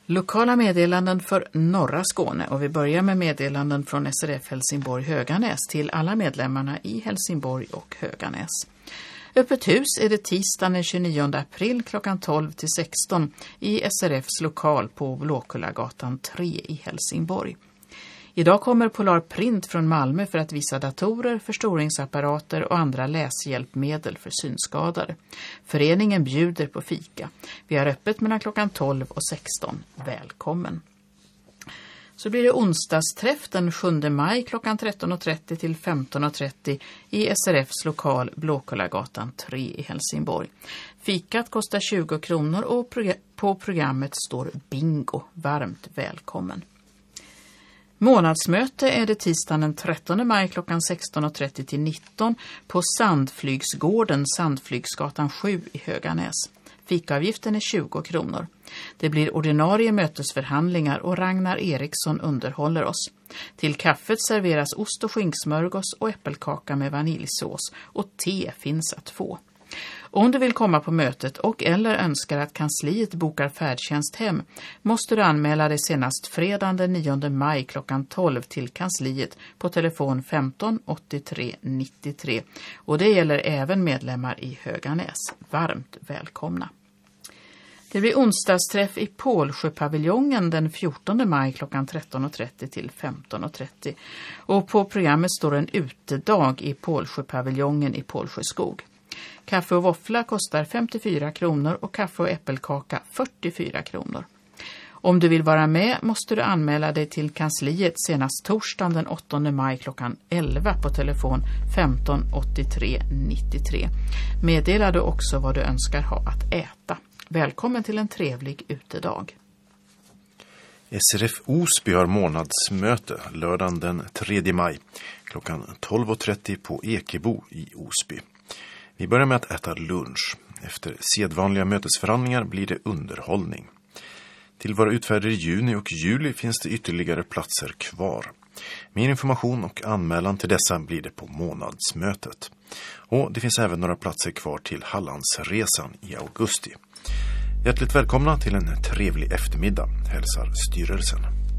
Lokala meddelanden för norra Skåne, och vi börjar med meddelanden från SRF Helsingborg Höganäs till alla medlemmarna i Helsingborg och Höganäs. Öppet hus är det tisdagen den 29 april klockan 12 till 16 i SRFs lokal på Blåkullagatan 3 i Helsingborg. Idag kommer Polar Print från Malmö för att visa datorer, förstoringsapparater och andra läshjälpmedel för synskadade. Föreningen bjuder på fika. Vi har öppet mellan klockan 12 och 16. Välkommen! Så blir det onsdagsträff den 7 maj klockan 13.30 till 15.30 i SRFs lokal Blåkullagatan 3 i Helsingborg. Fikat kostar 20 kronor och på programmet står bingo. Varmt välkommen! Månadsmöte är det tisdagen den 13 maj klockan 16.30 till 19 på Sandflygsgården, Sandflygsgatan 7 i Höganäs. Fikaavgiften är 20 kronor. Det blir ordinarie mötesförhandlingar och Ragnar Eriksson underhåller oss. Till kaffet serveras ost- och skinksmörgås och äppelkaka med vaniljsås och te finns att få. Om du vill komma på mötet och eller önskar att kansliet bokar färdtjänst hem måste du anmäla dig senast fredagen den 9 maj klockan 12 till kansliet på telefon 15 83 93 och det gäller även medlemmar i Höganäs. Varmt välkomna! Det blir onsdagsträff i Pålsjöpaviljongen den 14 maj klockan 13.30 till 15.30 och på programmet står en utedag i Pålsjöpaviljongen i Pålsjöskog. Kaffe och våffla kostar 54 kronor och kaffe och äppelkaka 44 kronor. Om du vill vara med måste du anmäla dig till kansliet senast torsdagen den 8 maj klockan 11 på telefon 15 83 93. Meddela du också vad du önskar ha att äta. Välkommen till en trevlig utedag. SRF Osby har månadsmöte lördagen den 3 maj klockan 12.30 på Ekebo i Osby. Vi börjar med att äta lunch. Efter sedvanliga mötesförhandlingar blir det underhållning. Till våra utfärder i juni och juli finns det ytterligare platser kvar. Mer information och anmälan till dessa blir det på månadsmötet. Och det finns även några platser kvar till Hallandsresan i augusti. Hjärtligt välkomna till en trevlig eftermiddag, hälsar styrelsen.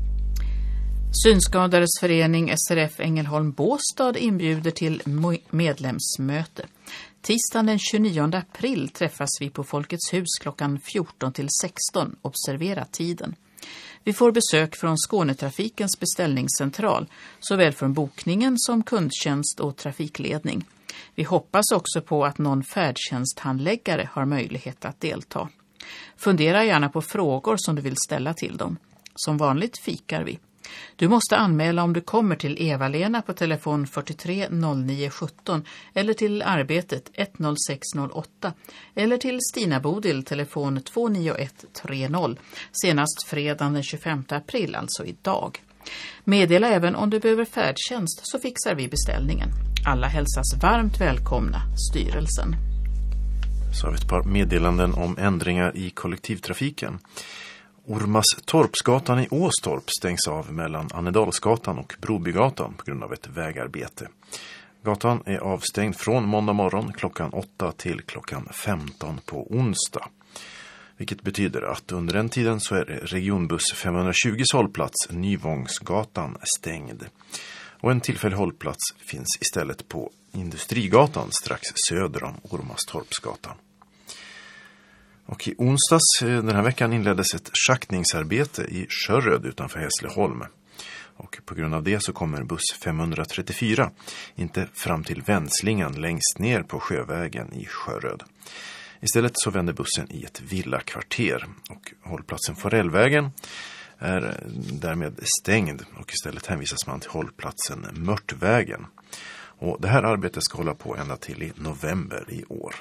Synskadades förening SRF Ängelholm Båstad inbjuder till medlemsmöte. Tisdagen den 29 april träffas vi på Folkets hus klockan 14 till 16. Observera tiden. Vi får besök från Skånetrafikens beställningscentral, såväl från bokningen som kundtjänst och trafikledning. Vi hoppas också på att någon färdtjänsthandläggare har möjlighet att delta. Fundera gärna på frågor som du vill ställa till dem. Som vanligt fikar vi. Du måste anmäla om du kommer till Eva-Lena på telefon 43 09 17 eller till arbetet 10608 eller till Stina Bodil telefon 29130 senast fredagen den 25 april, alltså idag. Meddela även om du behöver färdtjänst så fixar vi beställningen. Alla hälsas varmt välkomna, styrelsen. Så har vi ett par meddelanden om ändringar i kollektivtrafiken. Ormastorpsgatan i Åstorp stängs av mellan Annedalsgatan och Brobygatan på grund av ett vägarbete. Gatan är avstängd från måndag morgon klockan 8 till klockan 15 på onsdag. Vilket betyder att under den tiden så är regionbuss 520 hållplats Nyvångsgatan stängd. Och en tillfällig hållplats finns istället på Industrigatan strax söder om Ormastorpsgatan. Och i onsdags den här veckan inleddes ett schaktningsarbete i Sjöröd utanför Hässleholm. Och på grund av det så kommer buss 534 inte fram till Vändslingan längst ner på sjövägen i Sjöröd. Istället så vänder bussen i ett villakvarter och hållplatsen Forellvägen är därmed stängd och istället hänvisas man till hållplatsen Mörtvägen. Och det här arbetet ska hålla på ända till i november i år.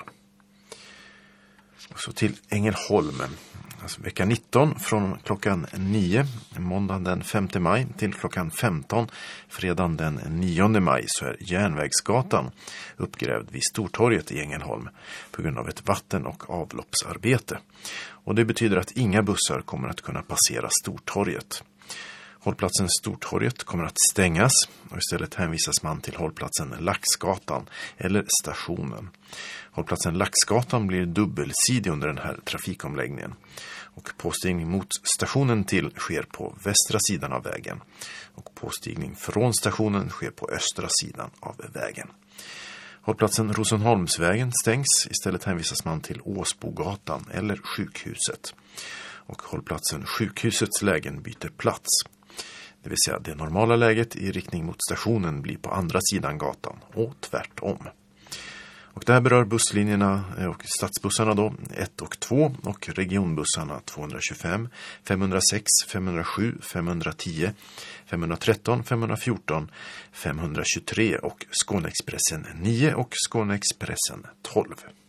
Och så till Ängelholm, alltså vecka 19 från klockan 9, måndagen den 5 maj till klockan 15, fredagen den 9 maj så är Järnvägsgatan uppgrävd vid Stortorget i Ängelholm på grund av ett vatten- och avloppsarbete. Och det betyder att inga bussar kommer att kunna passera Stortorget. Hållplatsen Stortorget kommer att stängas och istället hänvisas man till hållplatsen Laxgatan eller stationen. Hållplatsen Laxgatan blir dubbelsidig under den här trafikomläggningen. Och påstigning mot stationen till sker på västra sidan av vägen. Och påstigning från stationen sker på östra sidan av vägen. Hållplatsen Rosenholmsvägen stängs. Istället hänvisas man till Åsbogatan eller sjukhuset. Och hållplatsen Sjukhusets lägen byter plats. Det vill säga det normala läget i riktning mot stationen blir på andra sidan gatan och tvärtom. Och det här berör busslinjerna och stadsbussarna då 1 och 2 och regionbussarna 225, 506, 507, 510, 513, 514, 523 och Skåneexpressen 9 och Skåneexpressen 12.